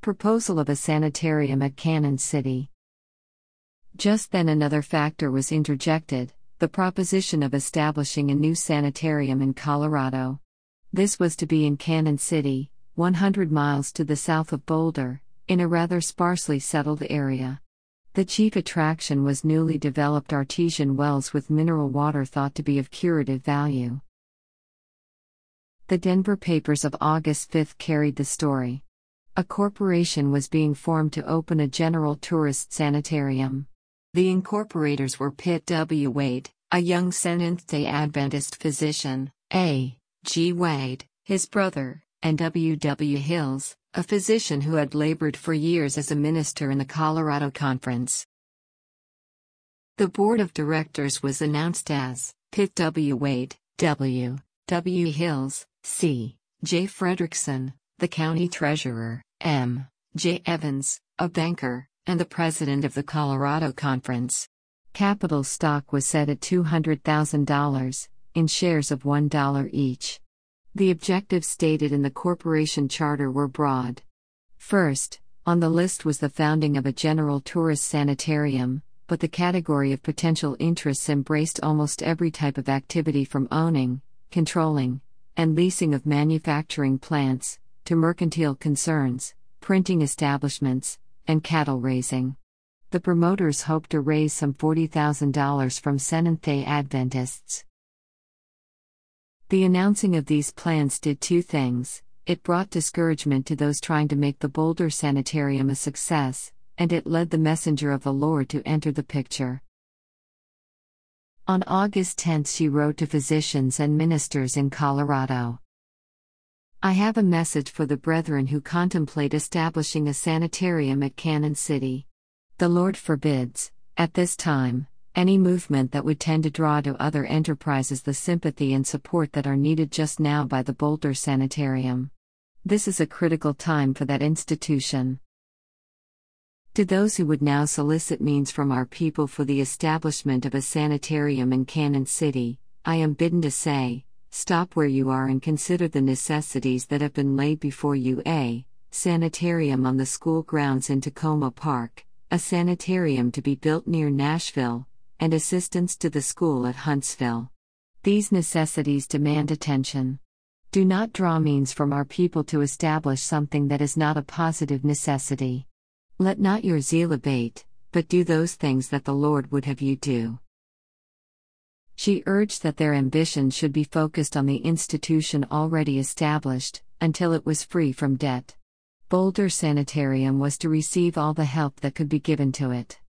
proposal of a sanitarium at Cannon City. Just then another factor was interjected, the proposition of establishing a new sanitarium in Colorado. This was to be in Cannon City, 100 miles to the south of Boulder, in a rather sparsely settled area. The chief attraction was newly developed artesian wells with mineral water thought to be of curative value. The Denver papers of August 5 carried the story. A corporation was being formed to open a general tourist sanitarium. The incorporators were Pitt W. Wade, a young Seventh-day Adventist physician, A. G. Wade, his brother, and W. W. Hills, a physician who had labored for years as a minister in the Colorado Conference. The board of directors was announced as Pitt W. Wade, W. W. Hills, C. J. Frederickson, the county treasurer, M. J. Evans, a banker, and the president of the Colorado Conference. Capital stock was set at $200,000, in shares of $1 each. The objectives stated in the corporation charter were broad. First, on the list was the founding of a general tourist sanitarium, but the category of potential interests embraced almost every type of activity from owning, controlling, and leasing of manufacturing plants, to mercantile concerns, printing establishments, and cattle raising. The promoters hoped to raise some $40,000 from Seventh-day Adventists. The announcing of these plans did two things: it brought discouragement to those trying to make the Boulder Sanitarium a success, and it led the messenger of the Lord to enter the picture. On August 10 she wrote to physicians and ministers in Colorado. I have a message for the brethren who contemplate establishing a sanitarium at Cannon City. The Lord forbids, at this time, any movement that would tend to draw to other enterprises the sympathy and support that are needed just now by the Boulder Sanitarium. This is a critical time for that institution. To those who would now solicit means from our people for the establishment of a sanitarium in Cannon City, I am bidden to say, stop where you are and consider the necessities that have been laid before you. A sanitarium on the school grounds in Tacoma Park, a sanitarium to be built near Nashville, and assistance to the school at Huntsville. These necessities demand attention. Do not draw means from our people to establish something that is not a positive necessity. Let not your zeal abate, but do those things that the Lord would have you do. She urged that their ambition should be focused on the institution already established, until it was free from debt. Boulder Sanitarium was to receive all the help that could be given to it.